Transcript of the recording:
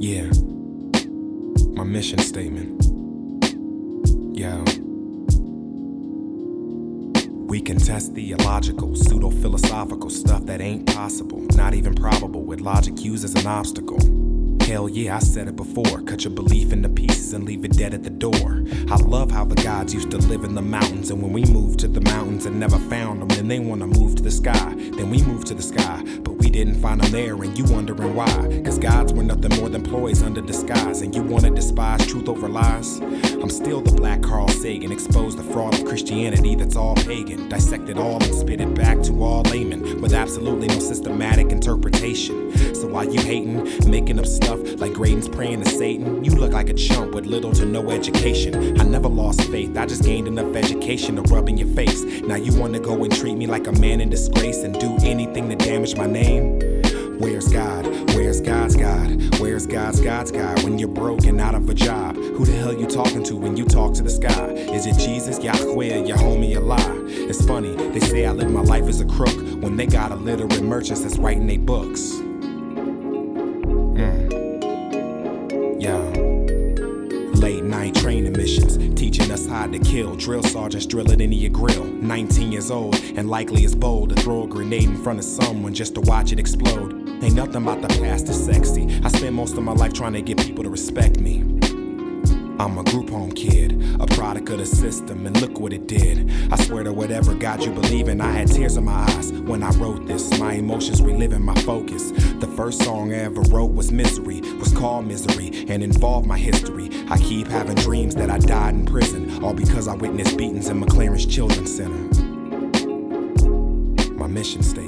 Yeah, my mission statement. Yo. We can test theological, pseudo-philosophical stuff that ain't possible, not even probable, with logic used as an obstacle. Hell yeah, I said it before, cut your belief into pieces and leave it dead at the door. I love how the gods used to live in the mountains, and when we moved to the mountains and never found them, then they wanna move to the sky. Then we moved to the sky, but we didn't find them there, and you wondering why. Cause gods were nothing more than ploys under disguise, and you wanna despise truth over lies? I'm still the black Carl Sagan, exposed the fraud of Christianity that's all pagan, dissect it all and spit it back to all laymen, with absolutely no systematic interpretation. So while you hating, making up stuff like Graydon's praying to Satan, you look like a chump with little to no education. I never lost faith, I just gained enough education to rub in your face. Now you wanna go and treat me like a man in disgrace and do anything to damage my name? Where's God? Where's God's God? Where's God's God when you're broken out of a job? Who the hell you talking to when you talk to the sky? Is it Jesus, Yahweh, your homie, Allah? It's funny, they say I live my life as a crook when they got illiterate merchants that's writing they books. Late night training missions, teaching us how to kill. Drill sergeants drill it into your grill. 19 years old and likely as bold to throw a grenade in front of someone just to watch it explode. Ain't nothing about the past is sexy. I spent most of my life trying to get people to respect me. I'm a group home kid, a product of the system, and look what it did. I swear to whatever God you believe in, I had tears in my eyes when I wrote this. My emotions reliving my focus. The first song I ever wrote was Misery, was called Misery, and involved my history. I keep having dreams that I died in prison, all because I witnessed beatings in McLaren's Children's Center. My mission statement.